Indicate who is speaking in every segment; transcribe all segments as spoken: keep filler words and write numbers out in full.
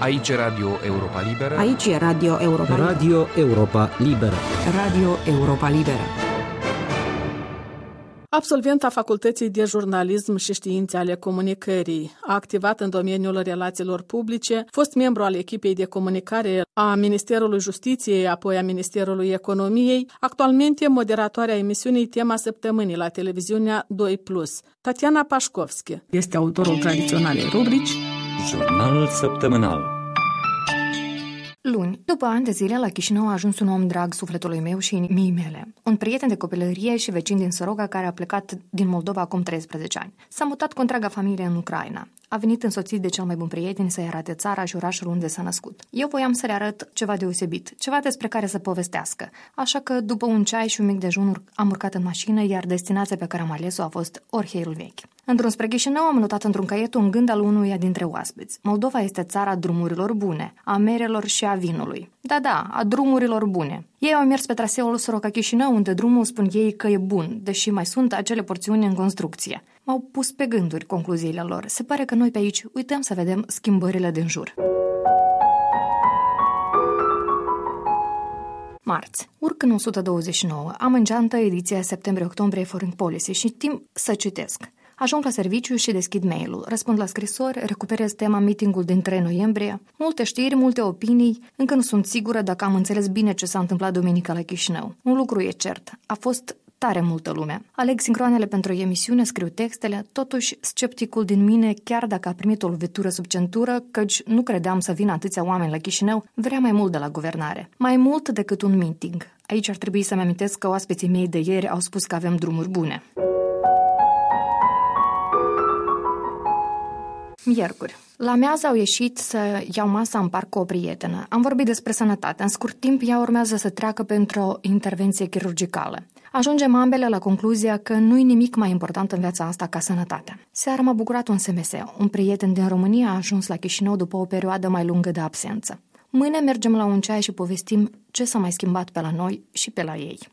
Speaker 1: Aici e Radio Europa Liberă.
Speaker 2: Aici e Radio Europa Liberă.
Speaker 3: Radio Europa Liberă.
Speaker 2: Radio Europa Liberă.
Speaker 4: Absolvent a Facultății de Jurnalism și Științe ale Comunicării, a activat în domeniul relațiilor publice, fost membru al echipei de comunicare a Ministerului Justiției, apoi a Ministerului Economiei, actualmente moderatoarea emisiunii Tema Săptămânii la televiziunea doi plus. Tatiana Pașcovski este autorul tradiționalei rubrici
Speaker 5: Jurnal Săptămânal.
Speaker 6: Luni, după ani de zile, la Chișinău a ajuns un om drag sufletului meu și inimii mele. Un prieten de copilărie și vecin din Soroga care a plecat din Moldova acum treisprezece ani. S-a mutat cu întreaga familie în Ucraina. A venit însoțit de cel mai bun prieten să-i arate țara și orașul unde s-a născut. Eu voiam să le arăt ceva deosebit, ceva despre care să povestească. Așa că, după un ceai și un mic dejun, am urcat în mașină, iar destinația pe care am ales-o a fost Orheiul Vechi. În drum spre Chișinău am notat într-un caiet un gând al unuia dintre oaspeți. Moldova este țara drumurilor bune, a merelor și a vinului. Da, da, a drumurilor bune. Ei au mers pe traseul Soroca-Chișinău, unde drumul spun ei că e bun, deși mai sunt acele porțiuni în construcție. M-au pus pe gânduri concluziile lor. Se pare că noi pe aici uităm să vedem schimbările din jur. Marți. Urc în o sută douăzeci și nouă. Am în geantă ediția septembrie-octombrie Foreign Policy și timp să citesc. Ajung la serviciu și deschid mail-ul. Răspund la scrisori, recuperez tema meeting-ul din trei noiembrie. Multe știri, multe opinii. Încă nu sunt sigură dacă am înțeles bine ce s-a întâmplat duminică la Chișinău. Un lucru e cert. A fost tare multă lume. Aleg sincroanele pentru emisiune, scriu textele, totuși scepticul din mine, chiar dacă a primit o lovitură sub centură, căci nu credeam să vină atâția oameni la Chișinău, vrea mai mult de la guvernare. Mai mult decât un meeting. Aici ar trebui să-mi amintesc că oaspeții mei de ieri au spus că avem drumuri bune. Miercuri. La amiază au ieșit să iau masa în parc cu o prietenă. Am vorbit despre sănătate. În scurt timp, ea urmează să treacă pentru o intervenție chirurgicală. Ajungem ambele la concluzia că nu-i nimic mai important în viața asta ca sănătatea. Seara m-a bucurat un S M S. Un prieten din România a ajuns la Chișinău după o perioadă mai lungă de absență. Mâine mergem la un ceai și povestim ce s-a mai schimbat pe la noi și pe la ei.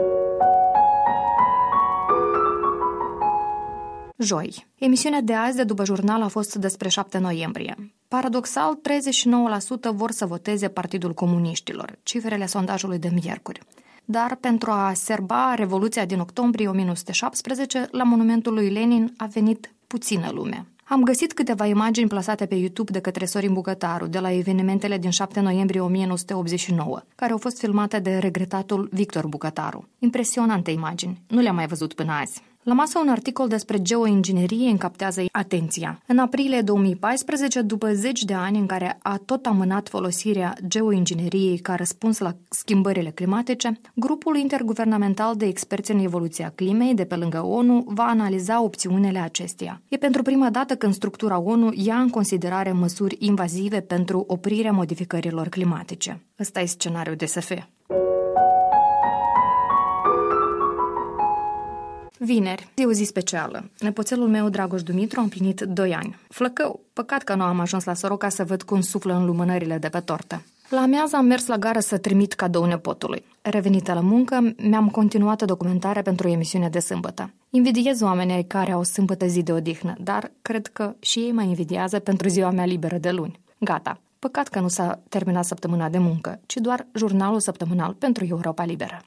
Speaker 6: Joi. Emisiunea de azi de după jurnal a fost despre șapte noiembrie. Paradoxal, treizeci și nouă la sută vor să voteze Partidul Comuniștilor, cifrele sondajului de miercuri. Dar pentru a serba Revoluția din octombrie o mie nouă sute șaptesprezece, la monumentul lui Lenin a venit puțină lume. Am găsit câteva imagini plasate pe YouTube de către Sorin Bucătaru, de la evenimentele din șapte noiembrie o mie nouă sute optzeci și nouă, care au fost filmate de regretatul Victor Bucătaru. Impresionante imagini, nu le-am mai văzut până azi. La masă un articol despre geoinginerie îmi captează atenția. În aprilie două mii paisprezece, după zeci de ani în care a tot amânat folosirea geoingineriei ca răspuns la schimbările climatice, grupul interguvernamental de experți în evoluția climei de pe lângă ONU va analiza opțiunile acesteia. E pentru prima dată când structura ONU ia în considerare măsuri invazive pentru oprirea modificărilor climatice. Ăsta e scenariul D S F. Vineri, e o zi specială. Nepoțelul meu, Dragoș Dumitru, a împlinit doi ani. Flăcău, păcat că nu am ajuns la Soroca să văd cum suflă în lumânările de pe tortă. La amiază am mers la gară să trimit cadou nepotului. Revenită la muncă, mi-am continuat documentarea pentru emisiunea de sâmbătă. Invidiez oamenii care au sâmbătă zi de odihnă, dar cred că și ei mă invidiază pentru ziua mea liberă de luni. Gata. Păcat că nu s-a terminat săptămâna de muncă, ci doar jurnalul săptămânal pentru Europa Liberă.